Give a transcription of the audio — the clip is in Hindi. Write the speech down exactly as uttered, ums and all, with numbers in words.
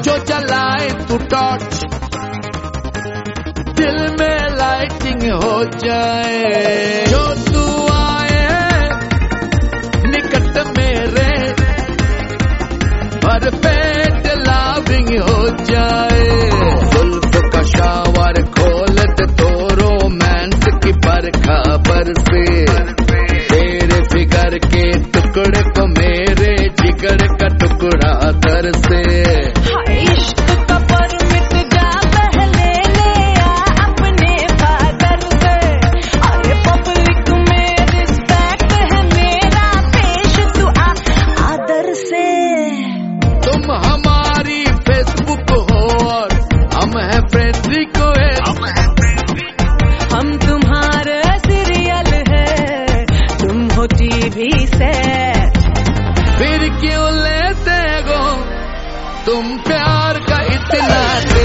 जो जलाए तू टॉर्च, दिल में लाइटिंग हो जाए। जो तू आए निकट मेरे, भर पेट लाविंग हो जाए। जुल्फ का शावर खोल दे तो रोमांस की बरखा बरसे, तेरे फिगर के टुकड़े को मेरे जिगर का टुकड़ा तरसे। इश्क का परमिट जा पहले ले आ अपने फादर से, अरे पब्लिक में रिस्पेक्ट है मेरा, पेश तू आ आदर से। तुम हमारी फेसबुक हो और हम हैं फ्रेंड रिक्वेस्ट, हम तुम्हारे सीरियल है, तुम हो टीवी सेट। फिर क्यों लेते हो तुम प्यार का इतना